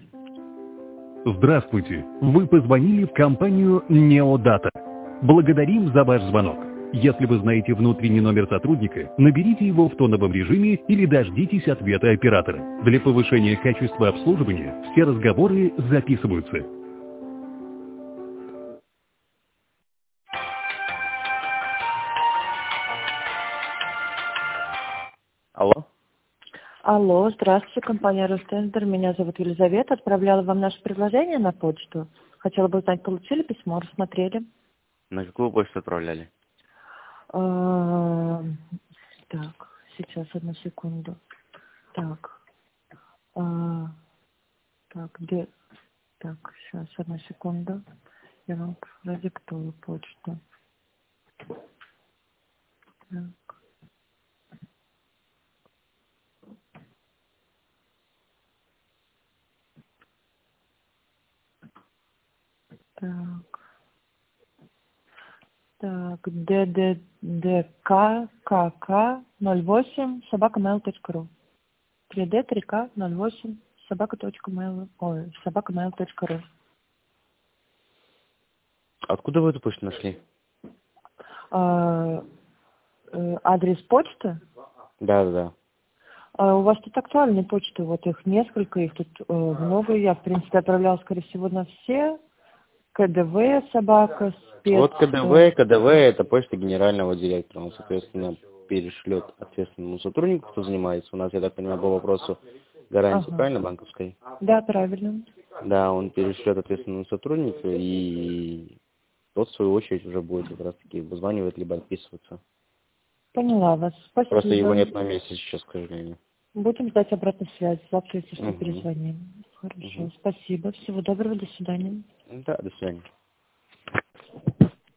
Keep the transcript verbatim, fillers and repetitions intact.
Здравствуйте! Вы позвонили в компанию Неодата. Благодарим за ваш звонок. Если вы знаете внутренний номер сотрудника, наберите его в тоновом режиме или дождитесь ответа оператора. Для повышения качества обслуживания все разговоры записываются. Алло. Алло, здравствуйте, компания Ростендер. Меня зовут Елизавета. Отправляла вам наше предложение на почту. Хотела бы узнать, получили письмо, рассмотрели? На какую почту отправляли? А, Так, сейчас, одну секунду. Так, а, так, где? Так, сейчас, одну секунду. Я вам продиктую почту. Так. Так, так, ДДДККК ноль восемь собака mail точка ру. три дэ три ка ноль восемь собака точка mail, ой, собака mail точка ру. Откуда вы эту почту нашли? А, э, адрес почты? Да, да, да. А у вас тут актуальные почты, вот их несколько, их тут э, много. Я, в принципе, отправляла, скорее всего, на все. КДВ собака, спец... Вот КДВ, КДВ это почта генерального директора. Он, соответственно, перешлет ответственному сотруднику, кто занимается. У нас, я так понимаю, по вопросу гарантии, Ага. правильно, банковской? Да, правильно. Да, он перешлет ответственному сотруднику, и тот, в свою очередь, уже будет как раз-таки вызванивать, либо отписываться. Поняла вас. Просто его Спасибо. нет на месте сейчас, к сожалению. Будем ждать обратной связи. Завтра, если что, Угу. перезвоним. Хорошо. Угу. Спасибо. Всего доброго. До свидания. Да, до свидания.